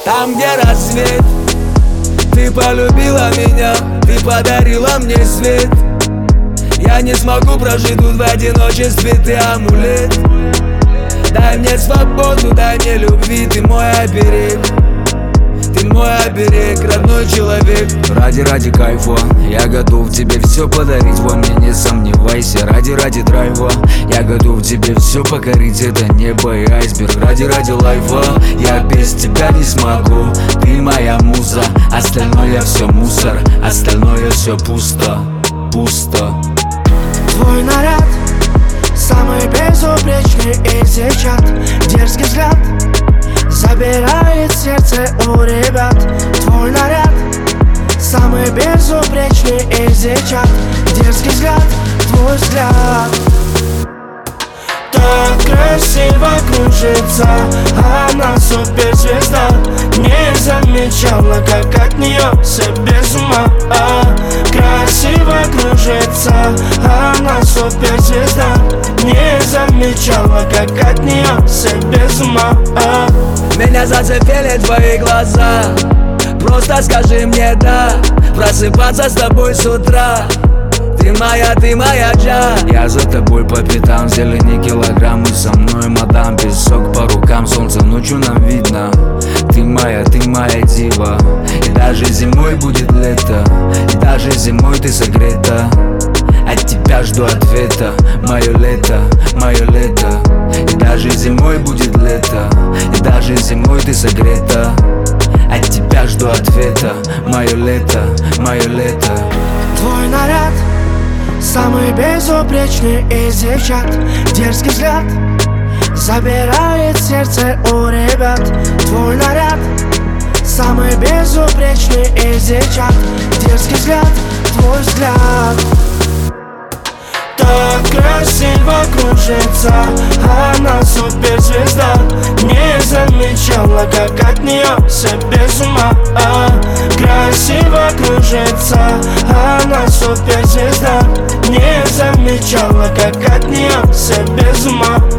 Там, где рассвет, ты полюбила меня, ты подарила мне свет. Я не смогу прожить тут в одиночестве, ты амулет. Дай мне свободу, дай мне любви, ты мой оберег. Ты мой оберег, родной человек. Ради кайфа я готов тебе все подарить, во мне не сомневайся. Ради драйва я готов тебе все покорить, это небо и айсберг. Ради лайфа я без тебя не смогу. Ты моя муза, остальное все мусор, остальное все пусто. Твой наряд самый безупречный из девчат. Дерзкий взгляд забирает сердце у ребят. Твой наряд самый безупречный из девчат. Дерзкий взгляд, твой взгляд. Так красиво кружится, она суперзвезда. Не замечала, как от нее все без ума. Красиво кружится, она суперзвезда. Не замечала, как от нее все без ума. Меня зацепили твои глаза, просто скажи мне да. Просыпаться с тобой с утра. Ты моя джа. Я за тобой по пятам, зелени килограммы со мной, мадам. Песок по рукам, солнце ночью нам видно. Ты моя дива. И даже зимой будет лето, и даже зимой ты согрета. От тебя жду ответа, мое лето. И даже зимой будет лето, и даже зимой ты согрета. От тебя жду ответа, мое лето. Твой наряд самый безупречный из девчат. Дерзкий взгляд забирает сердце у ребят. Твой наряд самый безупречный из девчат. Дерзкий взгляд, твой взгляд. Так красиво кружится, она суперзвезда. Не замечала, как от нее все без ума. Красиво кружится, она суперзвезда. Не замечала, как от нее все без ума.